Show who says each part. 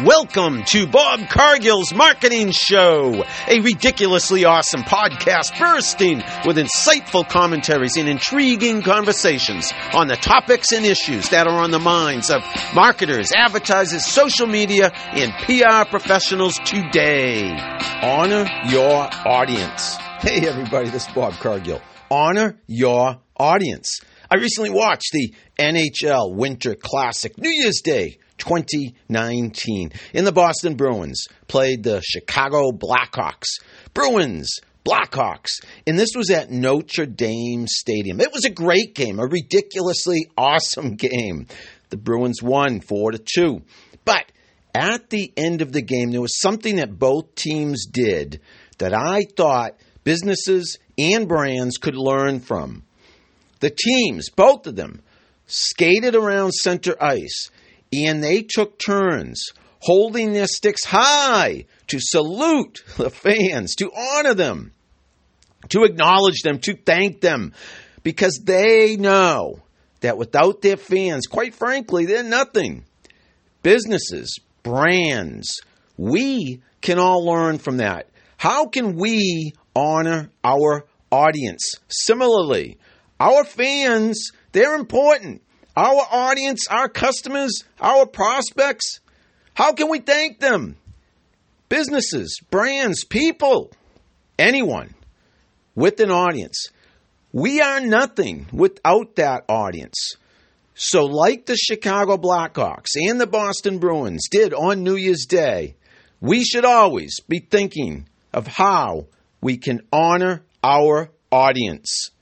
Speaker 1: Welcome to Bob Cargill's Marketing Show, a ridiculously awesome podcast bursting with insightful commentaries and intriguing conversations on the topics and issues that are on the minds of marketers, advertisers, social media, and PR professionals today. Honor your audience. Hey everybody, this is Bob Cargill. Honor your audience. I recently watched the NHL Winter Classic, New Year's Day 2019, and the Boston Bruins played the Chicago Blackhawks. Blackhawks, and this was at Notre Dame Stadium. It was a great game, a ridiculously awesome game. The Bruins won 4-2, but at the end of the game, there was something that both teams did that I thought businesses and brands could learn from. The teams, both of them, skated around center ice, and they took turns holding their sticks high to salute the fans, to honor them, to acknowledge them, to thank them, because they know that without their fans, quite frankly, they're nothing. Businesses, brands, we can all learn from that. How can we honor our audience? Similarly, our fans, they're important. Our audience, our customers, our prospects, how can we thank them? Businesses, brands, people, anyone with an audience. We are nothing without that audience. So like the Chicago Blackhawks and the Boston Bruins did on New Year's Day, we should always be thinking of how we can honor our audience.